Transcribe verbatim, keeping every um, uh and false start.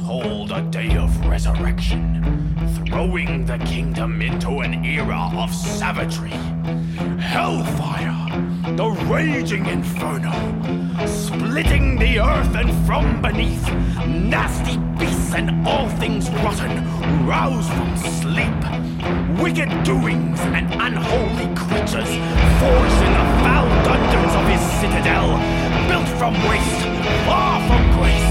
foretold a day of resurrection, throwing the kingdom into an era of savagery. Hellfire, the raging inferno, splitting the earth and from beneath, nasty beasts and all things rotten, roused from sleep. Wicked doings and unholy creatures, forged in the foul dungeons of his citadel, built from waste, far from grace.